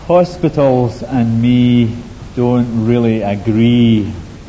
Hospitals and me don't really agree.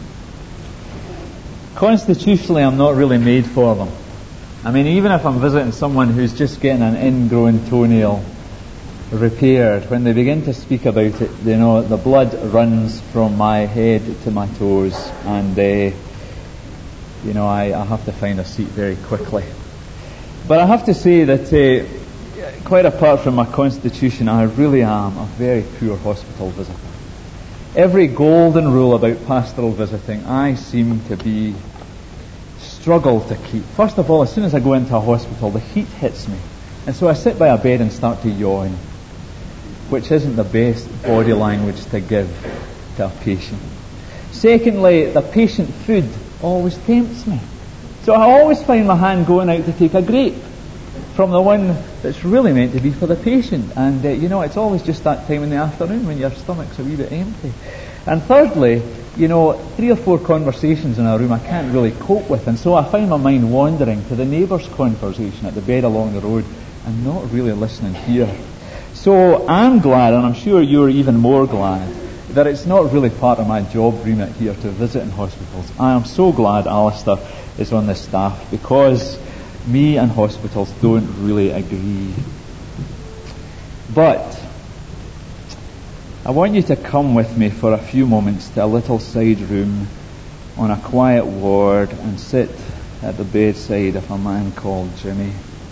Constitutionally, I'm not really made for them. I mean, even if I'm visiting someone who's just getting an ingrown toenail repaired, when they begin to speak about it, you know, the blood runs from my head to my toes, and you know, I have to find a seat very quickly. But I have to say that quite apart from my constitution, I really am a very poor hospital visitor. Every golden rule about pastoral visiting, I seem to struggle to keep. First of all, as soon as I go into a hospital, the heat hits me. And so I sit by a bed and start to yawn, which isn't the best body language to give to a patient. Secondly, the patient food always tempts me. So I always find my hand going out to take a grape from the one that's really meant to be for the patient. And you know, it's always just that time in the afternoon when your stomach's a wee bit empty. And thirdly, you know, 3 or 4 conversations in a room I can't really cope with, and so I find my mind wandering to the neighbour's conversation at the bed along the road and not really listening here. So I'm glad, and I'm sure you're even more glad, that it's not really part of my job remit here to visit in hospitals. I am so glad Alistair is on the staff, because me and hospitals don't really agree. But I want you to come with me for a few moments to a little side room on a quiet ward and sit at the bedside of a man called Jimmy.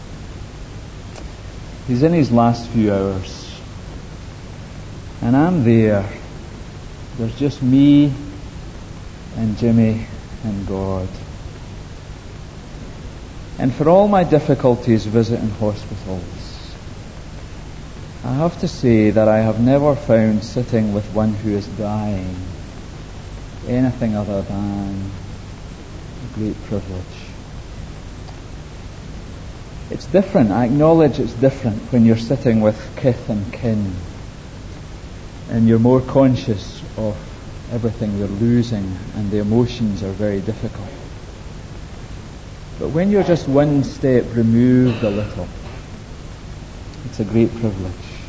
He's in his last few hours, and I'm there. There's just me and Jimmy and God. And for all my difficulties visiting hospitals, I have to say that I have never found sitting with one who is dying anything other than a great privilege. It's different. I acknowledge it's different when you're sitting with kith and kin, and you're more conscious of everything you're losing, and the emotions are very difficult. But when you're just one step removed a little, it's a great privilege.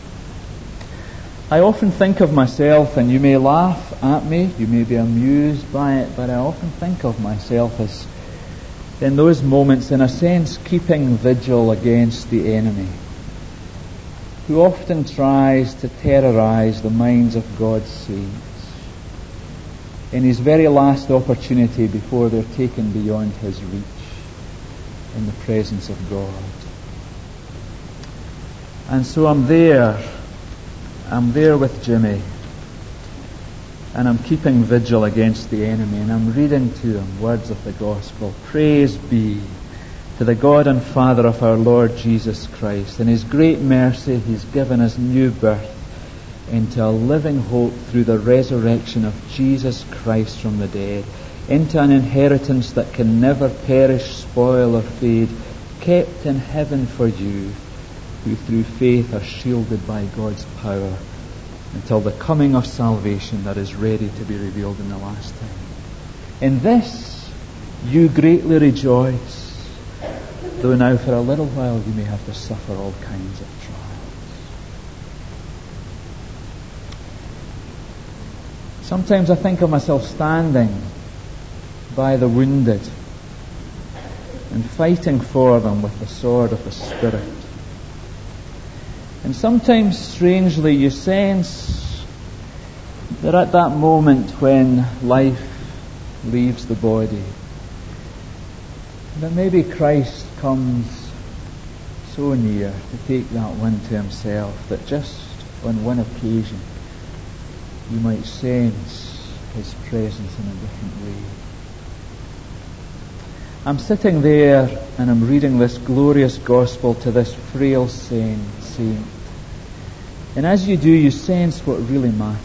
I often think of myself, and you may laugh at me, you may be amused by it, but I often think of myself as, in those moments, in a sense, keeping vigil against the enemy, who often tries to terrorize the minds of God's saints in his very last opportunity before they're taken beyond his reach in the presence of God. And so I'm there with Jimmy, and I'm keeping vigil against the enemy, and I'm reading to him words of the gospel. Praise be to the God and Father of our Lord Jesus Christ. In his great mercy, he's given us new birth into a living hope through the resurrection of Jesus Christ from the dead, into an inheritance that can never perish, spoil, or fade, kept in heaven for you, who through faith are shielded by God's power until the coming of salvation that is ready to be revealed in the last time. In this you greatly rejoice, though now for a little while you may have to suffer all kinds of trials. Sometimes I think of myself standing by the wounded and fighting for them with the sword of the Spirit. And sometimes, strangely, you sense that at that moment when life leaves the body, that maybe Christ comes so near to take that one to himself, that just on one occasion you might sense his presence in a different way. I'm sitting there and I'm reading this glorious gospel to this frail saint. And as you do, you sense what really matters.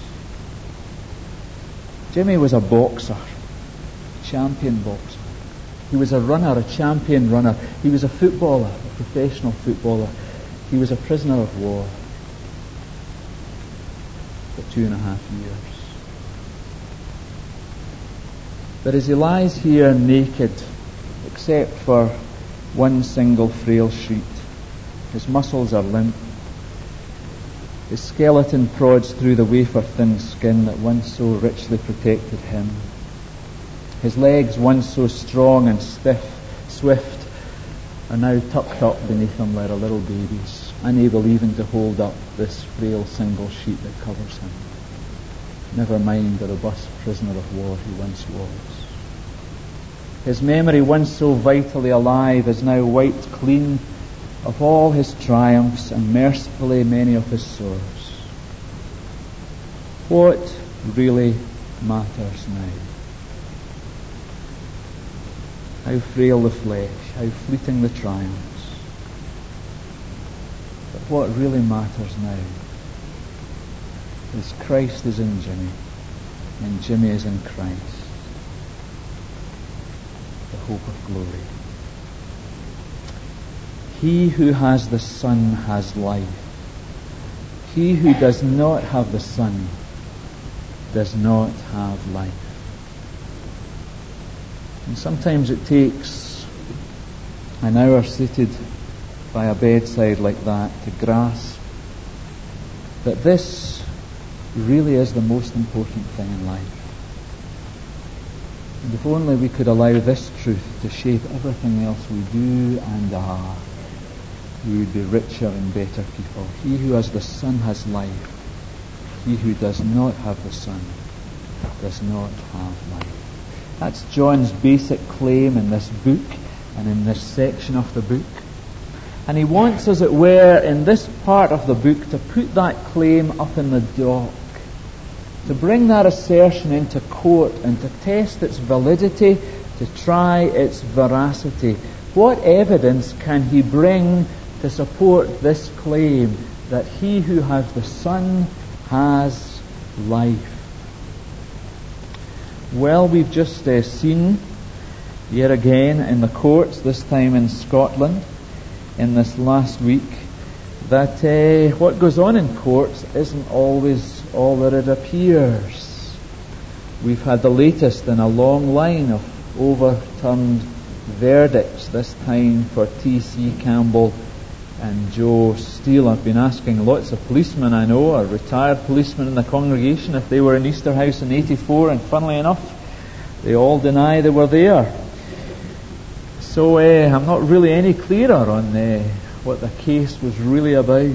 Jimmy was a boxer, champion boxer. He was a runner, a champion runner. He was a footballer, a professional footballer. He was a prisoner of war for 2.5 years. But as he lies here naked, except for one single frail sheet, his muscles are limp. His skeleton prods through the wafer-thin skin that once so richly protected him. His legs, once so strong and swift, are now tucked up beneath him like a little baby's, unable even to hold up this frail single sheet that covers him. Never mind the robust prisoner of war he once was. His memory, once so vitally alive, is now wiped clean of all his triumphs and mercifully many of his sorrows. What really matters now? How frail the flesh, how fleeting the triumphs. But what really matters now is Christ is in Jimmy, and Jimmy is in Christ, the hope of glory. He who has the Son has life. He who does not have the Son does not have life. And sometimes it takes an hour seated by a bedside like that to grasp that this really is the most important thing in life. And if only we could allow this truth to shape everything else we do and are, we would be richer and better people. He who has the Son has life. He who does not have the Son does not have life. That's John's basic claim in this book and in this section of the book. And he wants, as it were, in this part of the book to put that claim up in the dock, to bring that assertion into court and to test its validity, to try its veracity. What evidence can he bring to support this claim that he who has the Son has life? Well, we've just seen, yet again in the courts, this time in Scotland, in this last week, that what goes on in courts isn't always all that it appears. We've had the latest in a long line of overturned verdicts, this time for T.C. Campbell and Joe Steele. I've been asking lots of policemen I know, or retired policemen in the congregation, if they were in Easterhouse in 84, and funnily enough, they all deny they were there. So I'm not really any clearer on what the case was really about.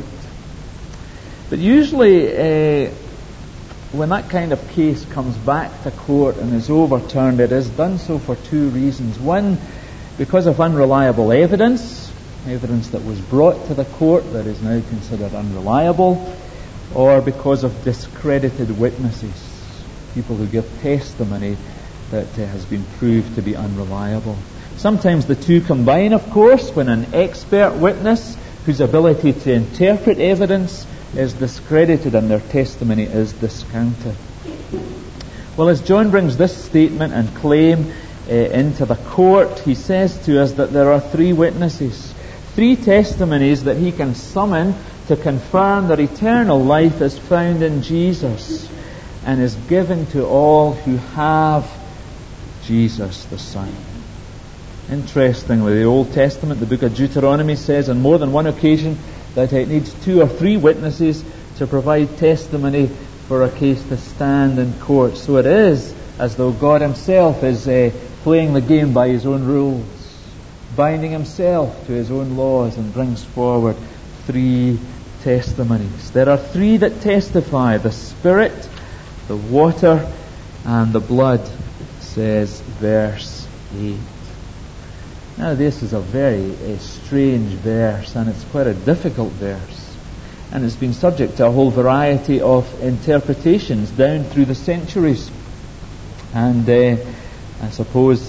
But usually when that kind of case comes back to court and is overturned, it is done so for two reasons. One, because of unreliable evidence that was brought to the court that is now considered unreliable, or because of discredited witnesses, people who give testimony that has been proved to be unreliable. Sometimes the two combine, of course, when an expert witness whose ability to interpret evidence is discredited and their testimony is discounted. Well, as John brings this statement and claim into the court, he says to us that there are three witnesses, three testimonies that he can summon to confirm that eternal life is found in Jesus and is given to all who have Jesus the Son. Interestingly, the Old Testament, the book of Deuteronomy, says on more than one occasion that it needs two or three witnesses to provide testimony for a case to stand in court. So it is as though God himself is playing the game by his own rules, binding himself to his own laws, and brings forward three testimonies. There are three that testify: the Spirit, the water, and the blood, says verse 8. Now this is a very strange verse, and it's quite a difficult verse, and it's been subject to a whole variety of interpretations down through the centuries. And I suppose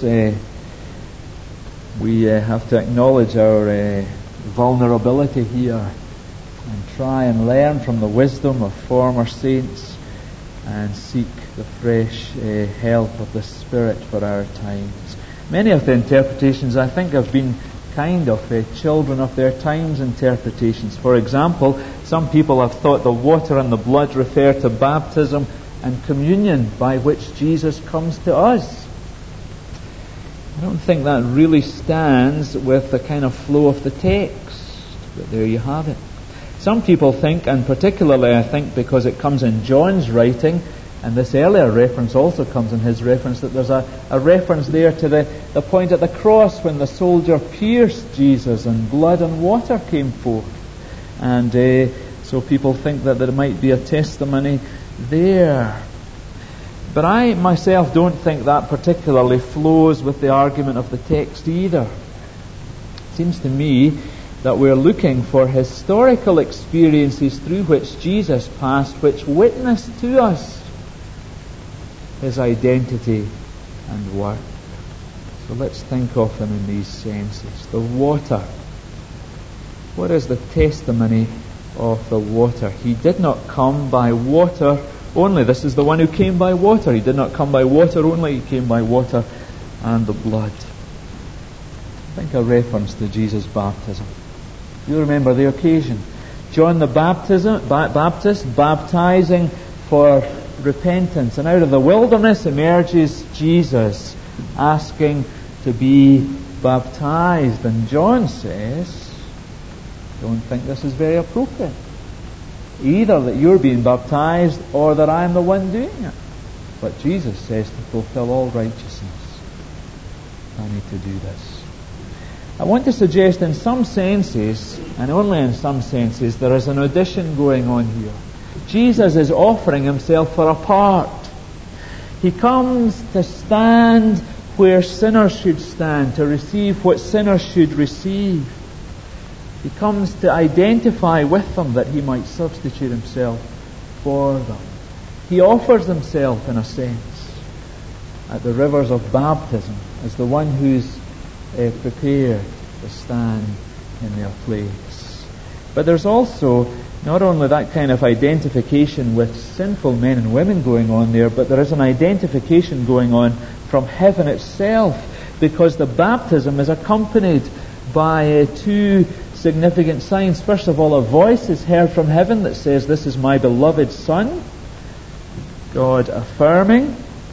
we have to acknowledge our vulnerability here and try and learn from the wisdom of former saints and seek the fresh help of the Spirit for our times. Many of the interpretations, I think, have been kind of children of their times interpretations. For example, some people have thought the water and the blood refer to baptism and communion by which Jesus comes to us. I don't think that really stands with the kind of flow of the text, but there you have it. Some people think, and particularly I think because it comes in John's writing, and this earlier reference also comes in his reference, that there's a reference there to the point at the cross when the soldier pierced Jesus and blood and water came forth. And so people think that there might be a testimony there. But I myself don't think that particularly flows with the argument of the text either. It seems to me that we're looking for historical experiences through which Jesus passed, which witness to us his identity and work. So let's think of him in these senses. The water. What is the testimony of the water? He did not come by water only. This is the one who came by water. He did not come by water only. He came by water and the blood. I think a reference to Jesus' baptism. You remember the occasion. John the Baptist baptizing for repentance. And out of the wilderness emerges Jesus asking to be baptized. And John says, don't think this is very appropriate. Either that you're being baptized or that I'm the one doing it. But Jesus says to fulfill all righteousness, I need to do this. I want to suggest in some senses, and only in some senses, there is an audition going on here. Jesus is offering himself for a part. He comes to stand where sinners should stand, to receive what sinners should receive. He comes to identify with them that he might substitute himself for them. He offers himself, in a sense, at the rivers of baptism as the one who's prepared to stand in their place. But there's also not only that kind of identification with sinful men and women going on there, but there is an identification going on from heaven itself, because the baptism is accompanied by two significant signs. First of all, a voice is heard from heaven that says, "This is my beloved Son." God affirming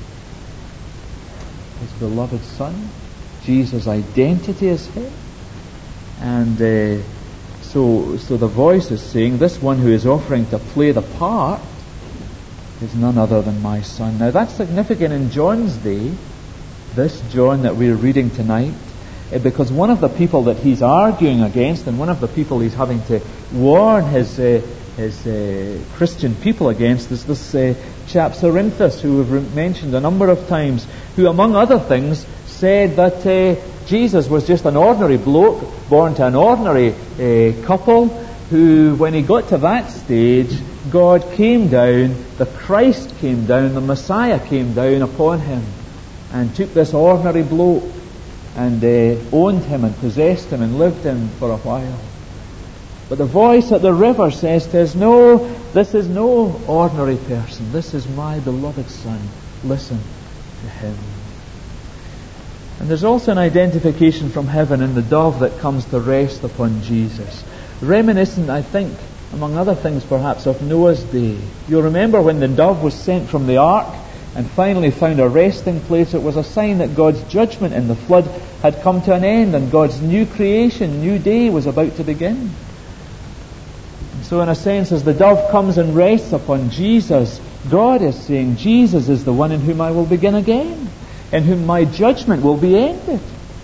his beloved Son. Jesus' identity as him. And so the voice is saying, this one who is offering to play the part is none other than my Son. Now that's significant in John's day, this John that we're reading tonight, because one of the people that he's arguing against, and one of the people he's having to warn his Christian people against, is this chap Cerinthus, who we've mentioned a number of times, who among other things said that Jesus was just an ordinary bloke born to an ordinary couple, who, when he got to that stage, God came down, the Christ came down, the Messiah came down upon him and took this ordinary bloke and owned him and possessed him and lived him for a while. But the voice at the river says to us, no, this is no ordinary person. This is my beloved Son. Listen to him. And there's also an identification from heaven in the dove that comes to rest upon Jesus. Reminiscent, I think, among other things perhaps, of Noah's day. You'll remember when the dove was sent from the ark and finally found a resting place, it was a sign that God's judgment in the flood had come to an end and God's new creation, new day was about to begin. And so in a sense, as the dove comes and rests upon Jesus, God is saying, Jesus is the one in whom I will begin again, in whom my judgment will be ended.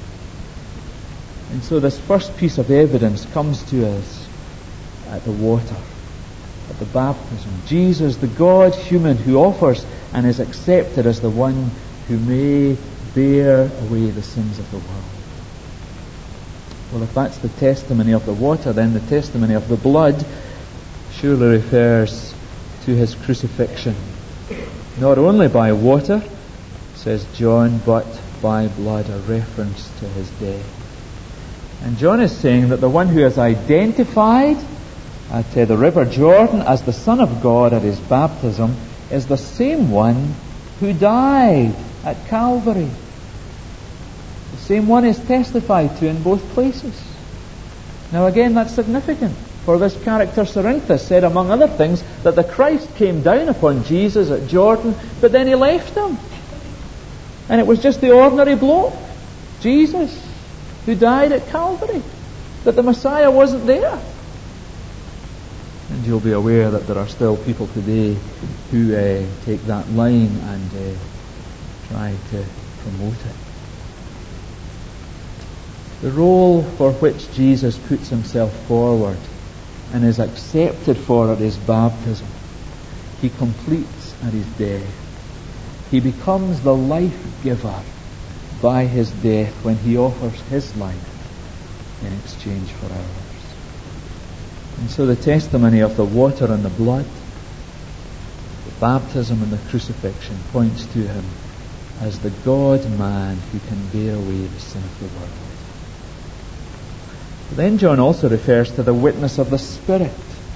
And so this first piece of evidence comes to us at the water, at the baptism. Jesus, the God human, who offers and is accepted as the one who may bear away the sins of the world. Well, if that's the testimony of the water, then the testimony of the blood surely refers to his crucifixion. Not only by water, says John, but by blood, a reference to his death. And John is saying that the one who is identified at the River Jordan as the Son of God at his baptism is the same one who died at Calvary. The same one is testified to in both places. Now again, that's significant, for this character Cerinthus said, among other things, that the Christ came down upon Jesus at Jordan, but then he left him. And it was just the ordinary bloke, Jesus, who died at Calvary, that the Messiah wasn't there. And you'll be aware that there are still people today who take that line and try to promote it. The role for which Jesus puts himself forward and is accepted for at his baptism, he completes at his death. He becomes the life giver by his death when he offers his life in exchange for ours. And so the testimony of the water and the blood, the baptism and the crucifixion, points to him as the God-man who can bear away the sin of the world. But then John also refers to the witness of the Spirit.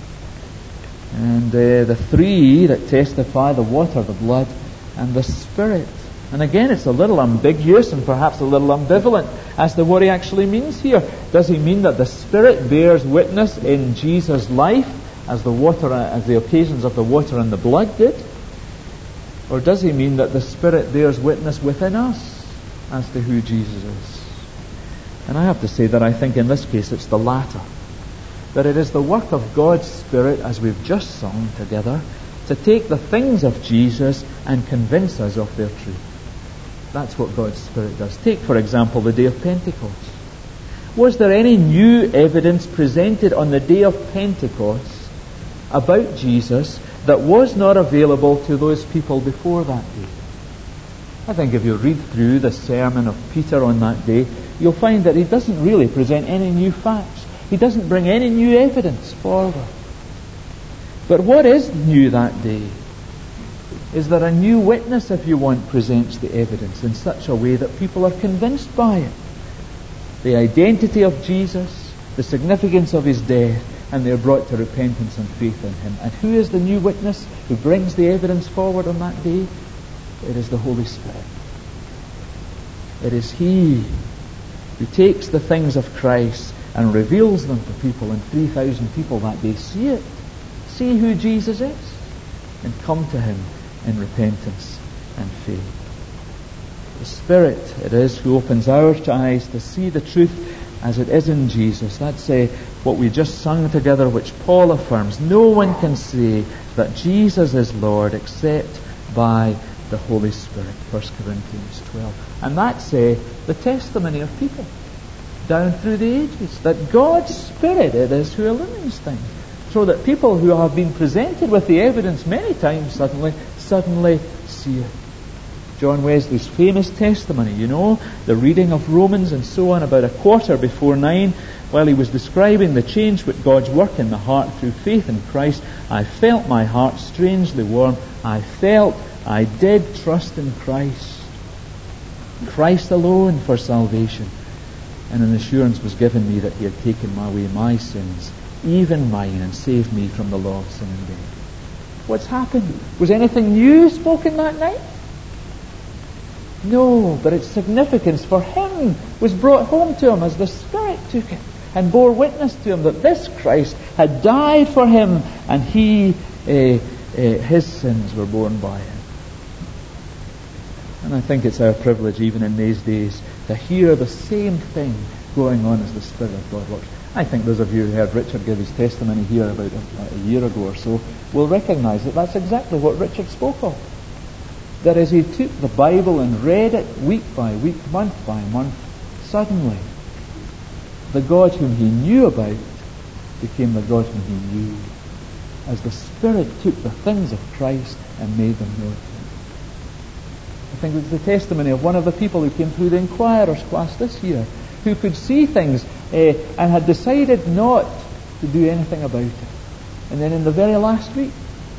And the three that testify, the water, the blood, and the Spirit. And again, it's a little ambiguous and perhaps a little ambivalent as to what he actually means here. Does he mean that the Spirit bears witness in Jesus' life as the occasions of the water and the blood did? Or does he mean that the Spirit bears witness within us as to who Jesus is? And I have to say that I think in this case it's the latter. That it is the work of God's Spirit, as we've just sung together, to take the things of Jesus and convince us of their truth. That's what God's Spirit does. Take, for example, the day of Pentecost. Was there any new evidence presented on the day of Pentecost about Jesus that was not available to those people before that day? I think if you read through the sermon of Peter on that day, you'll find that he doesn't really present any new facts. He doesn't bring any new evidence forward. But what is new that day is that a new witness, if you want, presents the evidence in such a way that people are convinced by it. The identity of Jesus, the significance of his death, and they're brought to repentance and faith in him. And who is the new witness who brings the evidence forward on that day? It is the Holy Spirit. It is he who takes the things of Christ and reveals them to people, and 3,000 people that day see it, see who Jesus is, and come to him in repentance and faith. The Spirit it is who opens our eyes to see the truth as it is in Jesus. That's what we just sung together, which Paul affirms. No one can say that Jesus is Lord except by the Holy Spirit. 1 Corinthians 12. And that's the testimony of people down through the ages, that God's Spirit it is who illumines things, so that people who have been presented with the evidence many times suddenly see it. John Wesley's famous testimony, the reading of Romans and so on, about 9:15, while he was describing the change with God's work in the heart through faith in Christ, I felt my heart strangely warm. I did trust in Christ alone for salvation. And an assurance was given me that he had taken away my sins, even mine, and saved me from the law of sin and death. What's happened? Was anything new spoken that night? No, but its significance for him was brought home to him as the Spirit took it and bore witness to him that this Christ had died for him, and his sins were borne by him. And I think it's our privilege, even in these days, to hear the same thing going on as the Spirit of God works. I think those of you who heard Richard give his testimony here about a year ago or so will recognize that that's exactly what Richard spoke of. That as he took the Bible and read it week by week, month by month, suddenly the God whom he knew about became the God whom he knew, as the Spirit took the things of Christ and made them known to him. I think it's the testimony of one of the people who came through the Inquirer's class this year, who could see things and had decided not to do anything about it. And then in the very last week,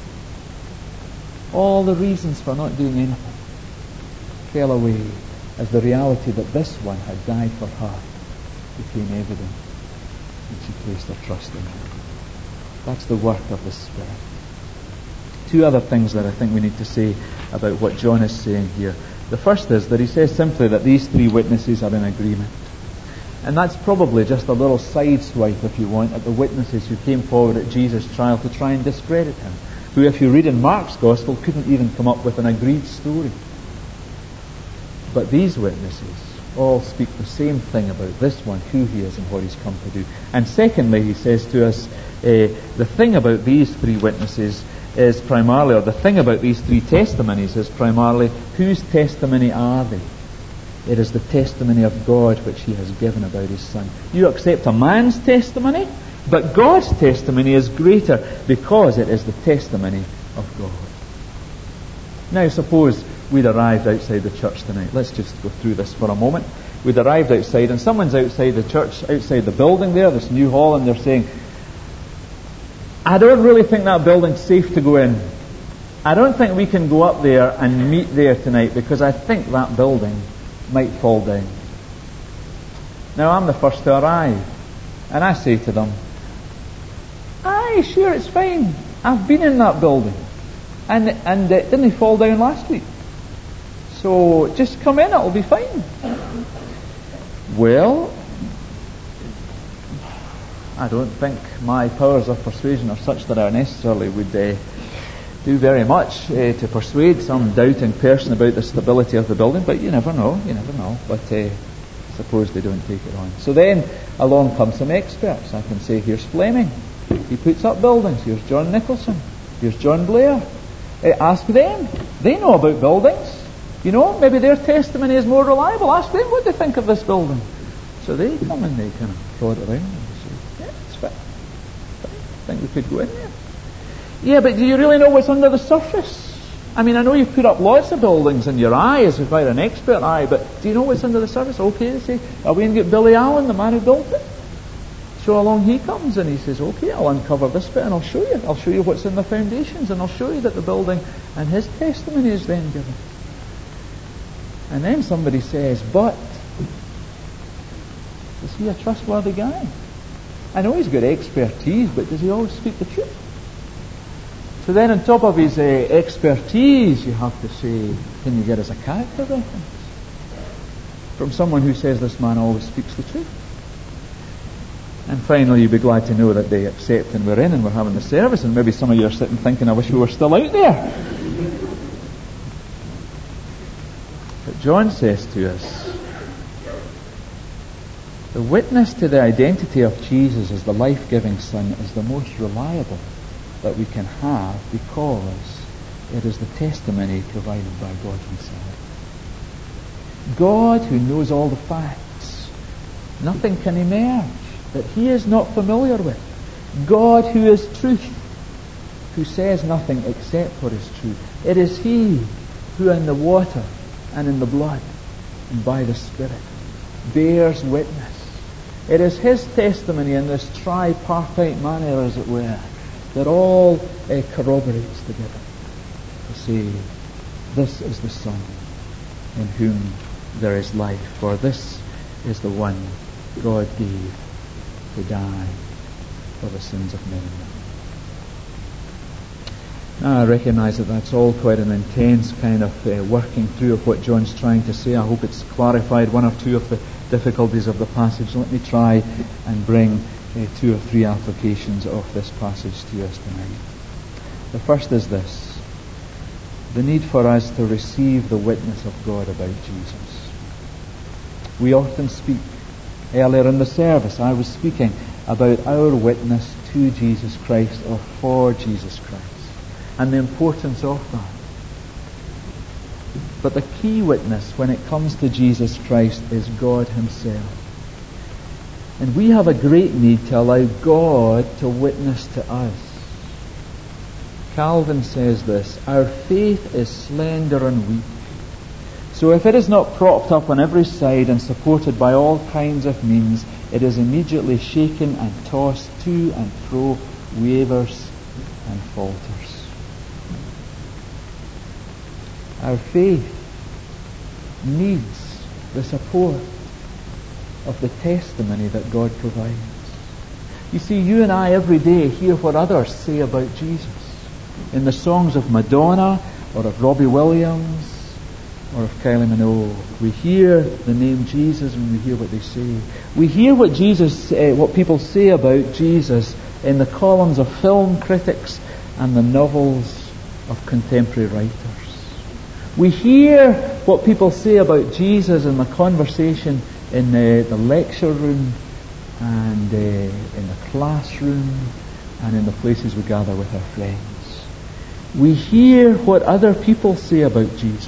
all the reasons for not doing anything fell away as the reality that this one had died for her became evident, and she placed her trust in him. That's the work of the Spirit. Two other things that I think we need to say about what John is saying here. The first is that he says simply that these three witnesses are in agreement. And that's probably just a little side swipe, if you want, at the witnesses who came forward at Jesus' trial to try and discredit him, who, if you read in Mark's Gospel, couldn't even come up with an agreed story. But these witnesses all speak the same thing about this one, who he is and what he's come to do. And secondly, he says to us, the thing about these three witnesses is primarily, or the thing about these three testimonies is primarily, whose testimony are they? It is the testimony of God which he has given about his Son. You accept a man's testimony, but God's testimony is greater because it is the testimony of God. Now suppose we'd arrived outside the church tonight. Let's just go through this for a moment. We'd arrived outside and someone's outside the church, outside the building there, this new hall, and they're saying, I don't really think that building's safe to go in. I don't think we can go up there and meet there tonight because I think that building might fall down. Now I'm the first to arrive and I say to them, aye, sure, it's fine. I've been in that building and it didn't fall down last week. So just come in, it'll be fine. Well, I don't think my powers of persuasion are such that I necessarily would do very much to persuade some doubting person about the stability of the building, but you never know. But suppose they don't take it on. So then along come some experts. I can say, here's Fleming, he puts up buildings. Here's John Nicholson, here's John Blair. Ask them, they know about buildings. Maybe their testimony is more reliable. Ask them what they think of this building. So they come and they kind of prod around and say, yeah, it's fine. I think we could go in there. Yeah, but do you really know what's under the surface? I mean, I know you've put up lots of buildings and your eye is quite an expert eye, but do you know what's under the surface? Okay, they say, are we going to get Billy Allen, the man who built it? So along he comes and he says, okay, I'll uncover this bit and I'll show you. I'll show you what's in the foundations and I'll show you that the building, and his testimony is then given. And then somebody says, but is he a trustworthy guy? I know he's got expertise, but does he always speak the truth? So then on top of his expertise, you have to say, can you get us a character reference from someone who says this man always speaks the truth? And finally, you'll be glad to know that they accept and we're in and we're having the service, and maybe some of you are sitting thinking, I wish we were still out there. But John says to us, the witness to the identity of Jesus as the life-giving Son is the most reliable that we can have because it is the testimony provided by God himself. God, who knows all the facts, nothing can emerge that he is not familiar with. God, who is truth, who says nothing except what is true. It is he who in the water and in the blood and by the Spirit bears witness. It is his testimony in this tripartite manner, as it were, that all corroborates together to say, this is the Son in whom there is life, for this is the one God gave to die for the sins of men. Now I recognize that that's all quite an intense kind of working through of what John's trying to say. I hope it's clarified one or two of the difficulties of the passage. Let me try and bring 2 or 3 applications of this passage to us tonight. The first is this: the need for us to receive the witness of God about Jesus. We often speak. Earlier in the service, I was speaking about our witness to Jesus Christ or for Jesus Christ and the importance of that. But the key witness when it comes to Jesus Christ is God himself. And we have a great need to allow God to witness to us. Calvin says this: our faith is slender and weak. So if it is not propped up on every side and supported by all kinds of means, it is immediately shaken and tossed to and fro, wavers and falters. Our faith needs the support of the testimony that God provides. You see, you and I every day hear what others say about Jesus. In the songs of Madonna or of Robbie Williams or of Kylie Minogue, we hear the name Jesus and we hear what they say. We hear what what people say about Jesus in the columns of film critics and the novels of contemporary writers. We hear what people say about Jesus in the conversation in the lecture room and in the classroom and in the places we gather with our friends. We hear what other people say about Jesus.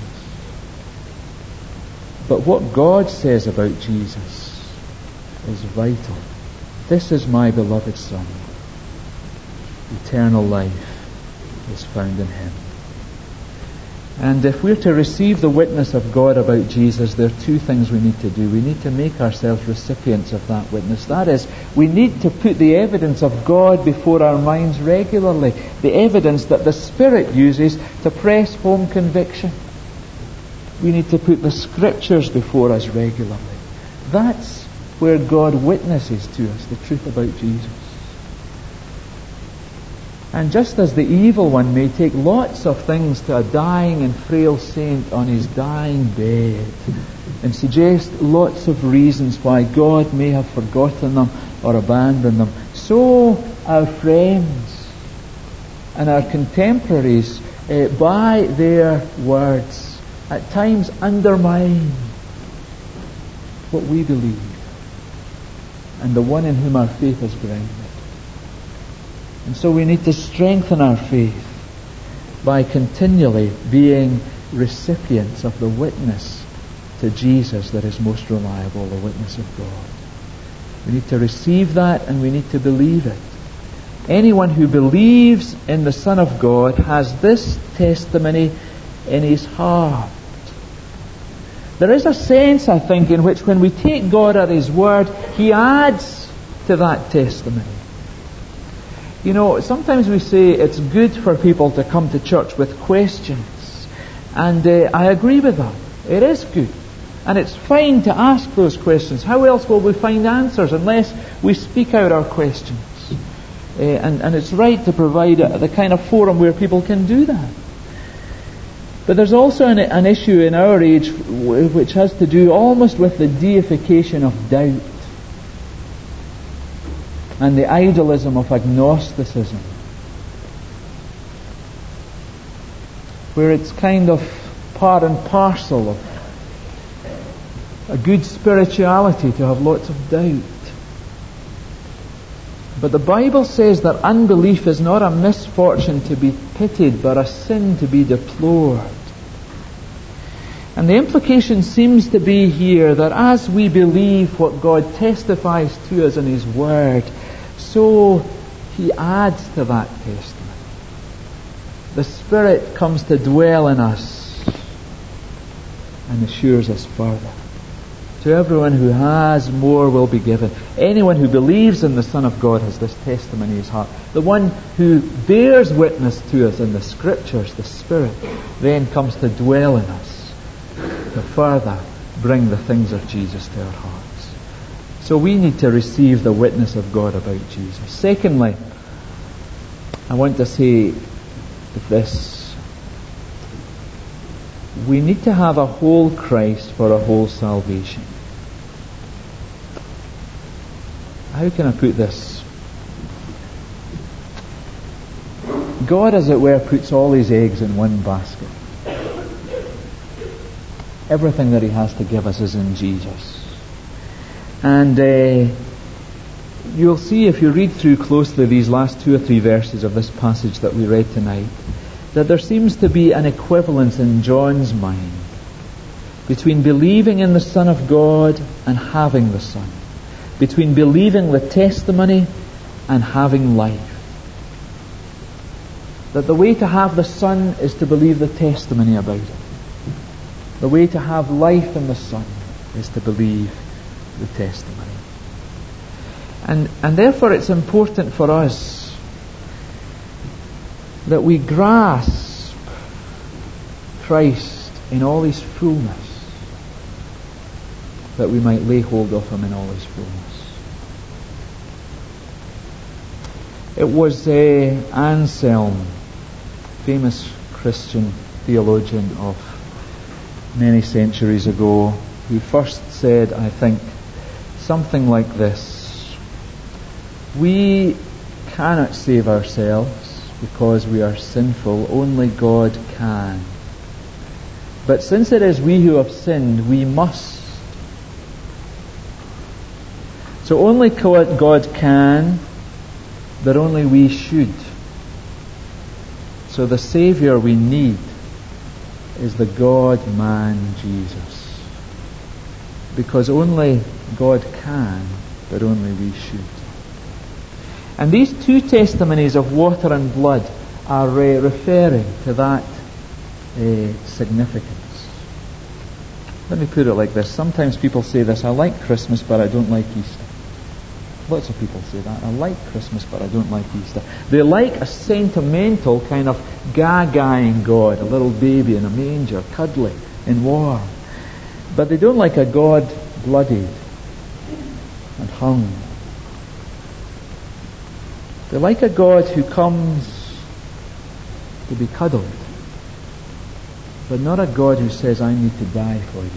But what God says about Jesus is vital. This is my beloved Son. Eternal life is found in Him. And if we're to receive the witness of God about Jesus, there are two things we need to do. We need to make ourselves recipients of that witness. That is, we need to put the evidence of God before our minds regularly. The evidence that the Spirit uses to press home conviction. We need to put the Scriptures before us regularly. That's where God witnesses to us the truth about Jesus. And just as the evil one may take lots of things to a dying and frail saint on his dying bed and suggest lots of reasons why God may have forgotten them or abandoned them, so our friends and our contemporaries, by their words, at times undermine what we believe and the one in whom our faith is grounded. And so we need to strengthen our faith by continually being recipients of the witness to Jesus that is most reliable, the witness of God. We need to receive that and we need to believe it. Anyone who believes in the Son of God has this testimony in his heart. There is a sense, I think, in which when we take God at His word, He adds to that testimony. You know, sometimes we say it's good for people to come to church with questions. And I agree with that. It is good. And it's fine to ask those questions. How else will we find answers unless we speak out our questions? And it's right to provide the kind of forum where people can do that. But there's also an issue in our age which has to do almost with the deification of doubt and the idolism of agnosticism, where it's kind of part and parcel of a good spirituality to have lots of doubt. But the Bible says that unbelief is not a misfortune to be pitied, but a sin to be deplored. And the implication seems to be here that as we believe what God testifies to us in His Word, so He adds to that testimony. The Spirit comes to dwell in us and assures us further. To everyone who has, more will be given. Anyone who believes in the Son of God has this testimony in his heart. The one who bears witness to us in the Scriptures, the Spirit, then comes to dwell in us, to further bring the things of Jesus to our hearts. So we need to receive the witness of God about Jesus. Secondly, I want to say this. We need to have a whole Christ for a whole salvation. How can I put this? God, as it were, puts all His eggs in one basket. Everything that He has to give us is in Jesus. And you'll see if you read through closely these last 2 or 3 verses of this passage that we read tonight, that there seems to be an equivalence in John's mind between believing in the Son of God and having the Son, between believing the testimony and having life. That the way to have the Son is to believe the testimony about it. The way to have life in the Son is to believe the testimony. And therefore it's important for us that we grasp Christ in all His fullness, that we might lay hold of Him in all His fullness. It was Anselm, famous Christian theologian of many centuries ago, who first said, I think, something like this: we cannot save ourselves because we are sinful. Only God can. But since it is we who have sinned, we must. So only God can, but only we should. So the Saviour we need is the God-man Jesus. Because only God can, but only we should. And these two testimonies of water and blood are referring to that significance. Let me put it like this. Sometimes people say this: I like Christmas, but I don't like Easter. Lots of people say that. I like Christmas, but I don't like Easter. They like a sentimental kind of gagaing God, a little baby in a manger, cuddly and warm. But they don't like a God bloodied and hung. They like a God who comes to be cuddled, but not a God who says, I need to die for you.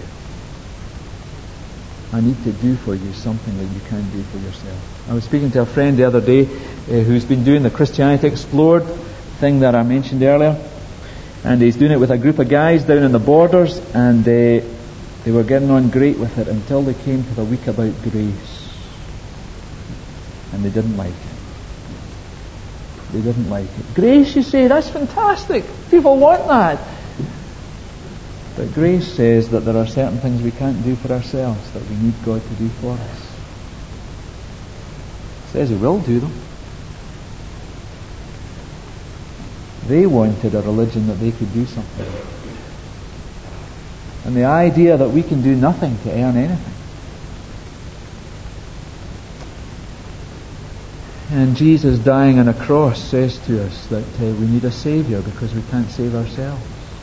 I need to do for you something that you can't do for yourself. I was speaking to a friend the other day who's been doing the Christianity Explored thing that I mentioned earlier. And he's doing it with a group of guys down in the borders, and they were getting on great with it until they came to the week about grace. And they didn't like it. They didn't like it. Grace, you say, that's fantastic. People want that. But grace says that there are certain things we can't do for ourselves that we need God to do for us. It says He will do them. They wanted a religion that they could do something. And the idea that we can do nothing to earn anything. And Jesus dying on a cross says to us that we need a Saviour because we can't save ourselves.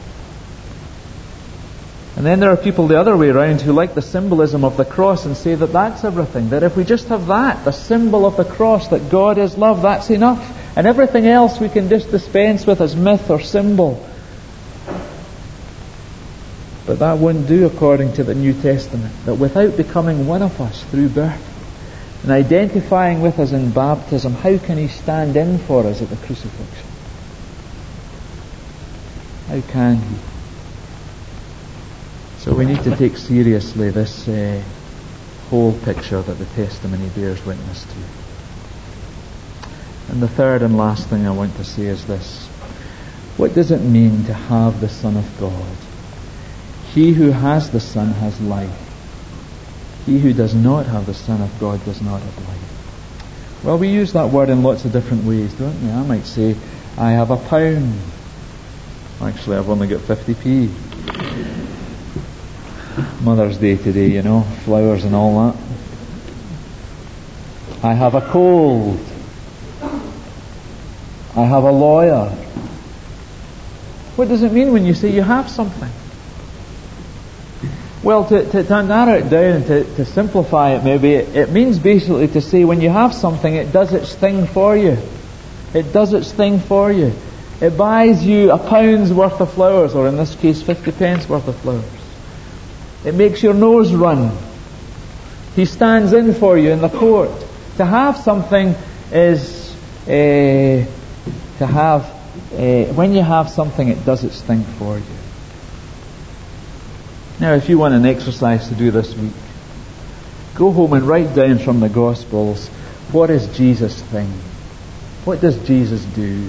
And then there are people the other way around who like the symbolism of the cross and say that that's everything. That if we just have that, the symbol of the cross, that God is love, that's enough. And everything else we can just dispense with as myth or symbol. But that won't do according to the New Testament. That without becoming one of us through birth and identifying with us in baptism, how can He stand in for us at the crucifixion? How can He? So we need to take seriously this whole picture that the testimony bears witness to. And the third and last thing I want to say is this. What does it mean to have the Son of God? He who has the Son has life. He who does not have the Son of God does not have life. Well, we use that word in lots of different ways, don't we? I might say, I have £1. Actually, I've only got 50p. Mother's Day today, you know, flowers and all that. I have a cold. I have a lawyer. What does it mean when you say you have something? Well, to narrow it down and to simplify it maybe, it means basically to say when you have something, it does its thing for you. It does its thing for you. It buys you £1 worth of flowers, or in this case 50p worth of flowers. It makes your nose run. He stands in for you in the court. To have something is when you have something, it does its thing for you. Now, if you want an exercise to do this week, go home and write down from the Gospels, what is Jesus' thing? What does Jesus do?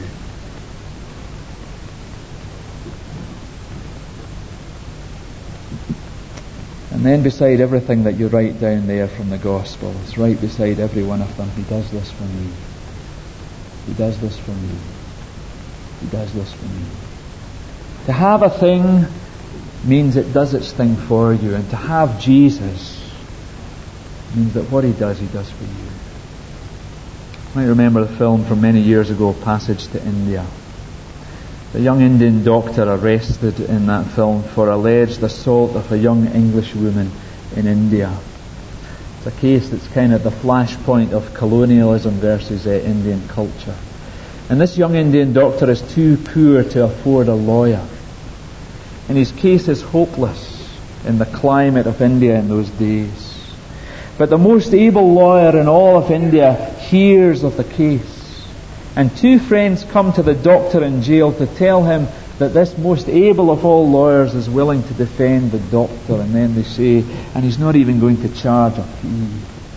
And then beside everything that you write down there from the Gospels, right beside every one of them, He does this for me. He does this for me. He does this for me. To have a thing means it does its thing for you. And to have Jesus means that what He does for you. You might remember the film from many years ago, Passage to India. The young Indian doctor arrested in that film for alleged assault of a young English woman in India. It's a case that's kind of the flashpoint of colonialism versus Indian culture. And this young Indian doctor is too poor to afford a lawyer. And his case is hopeless in the climate of India in those days. But the most able lawyer in all of India hears of the case. And two friends come to the doctor in jail to tell him that this most able of all lawyers is willing to defend the doctor, and then they say, and he's not even going to charge a fee.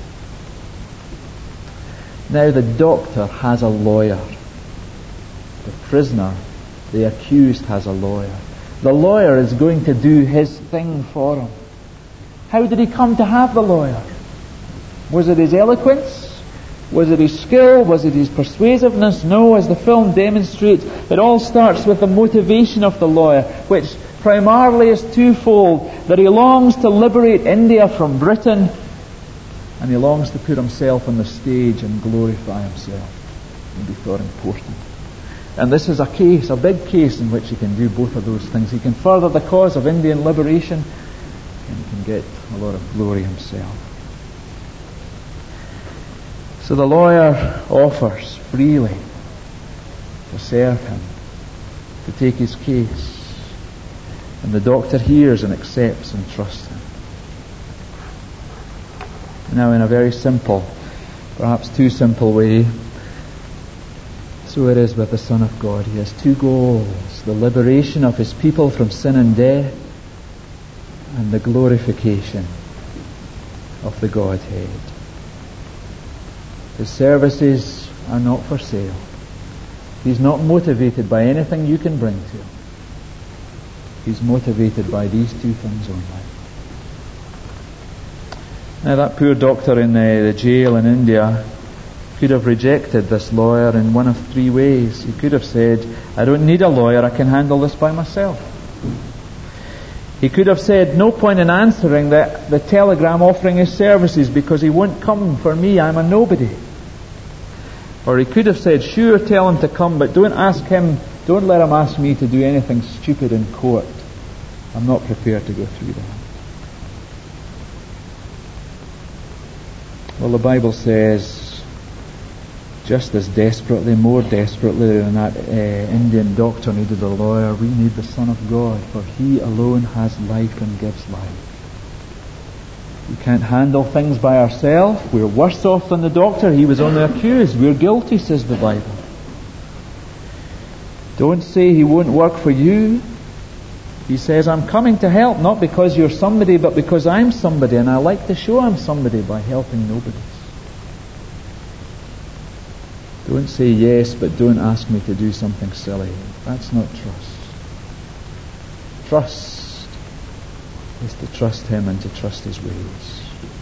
Now the doctor has a lawyer. The prisoner, the accused, has a lawyer. The lawyer is going to do his thing for him. How did he come to have the lawyer? Was it his eloquence? Was it his skill? Was it his persuasiveness? No, as the film demonstrates, it all starts with the motivation of the lawyer, which primarily is twofold: that he longs to liberate India from Britain, and he longs to put himself on the stage and glorify himself and be thought important. And this is a case, a big case, in which he can do both of those things. He can further the cause of Indian liberation, and he can get a lot of glory himself. So the lawyer offers freely to serve him, to take his case. And the doctor hears and accepts and trusts him. Now, in a very simple, perhaps too simple way, so it is with the Son of God. He has two goals: the liberation of his people from sin and death, and the glorification of the Godhead. His services are not for sale. He's not motivated by anything you can bring to him. He's motivated by these two things only. Now, that poor doctor in the jail in India could have rejected this lawyer in one of three ways. He could have said, I don't need a lawyer, I can handle this by myself. He could have said, no point in answering the telegram offering his services, because he won't come for me, I'm a nobody. Or he could have said, sure, tell him to come, but don't let him ask me to do anything stupid in court. I'm not prepared to go through that. Well, the Bible says, just as desperately, more desperately than that Indian doctor needed a lawyer, we need the Son of God, for He alone has life and gives life. We can't handle things by ourselves. We're worse off than the doctor. He was only accused. We're guilty, says the Bible. Don't say He won't work for you. He says, I'm coming to help, not because you're somebody, but because I'm somebody, and I like to show I'm somebody by helping nobodies. Don't say yes, but don't ask me to do something silly. That's not trust. Trust is to trust Him and to trust His ways.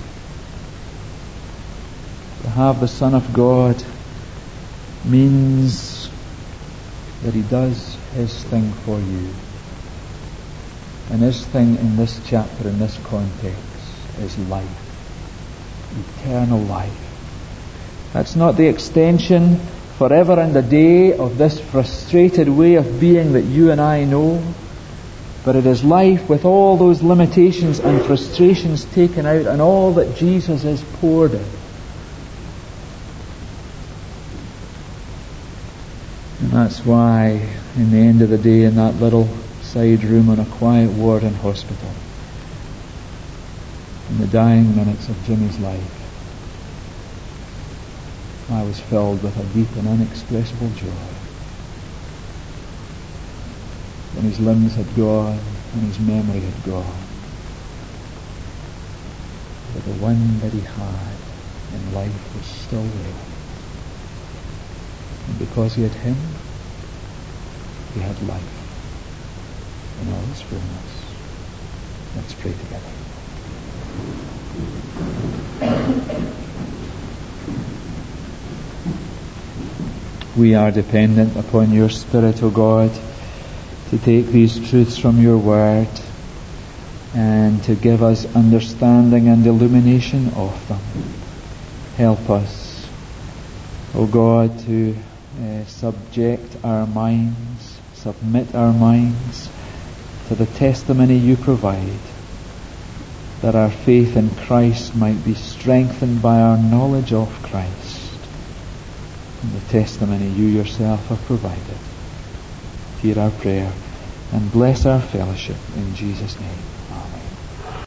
To have the Son of God means that He does His thing for you. And His thing in this chapter, in this context, is life. Eternal life. That's not the extension forever and a day of this frustrated way of being that you and I know, but it is life with all those limitations and frustrations taken out, and all that Jesus has poured out. And that's why, in the end of the day, in that little side room on a quiet ward in hospital, in the dying minutes of Jimmy's life, I was filled with a deep and inexpressible joy. When his limbs had gone and his memory had gone, but the one that he had in life was still there. And because he had Him, he had life in all its fullness. Let's pray together. We are dependent upon your Spirit, O God, to take these truths from your Word and to give us understanding and illumination of them. Help us, O God, to submit our minds to the testimony you provide, that our faith in Christ might be strengthened by our knowledge of Christ and the testimony you yourself have provided. Hear our prayer and bless our fellowship in Jesus' name.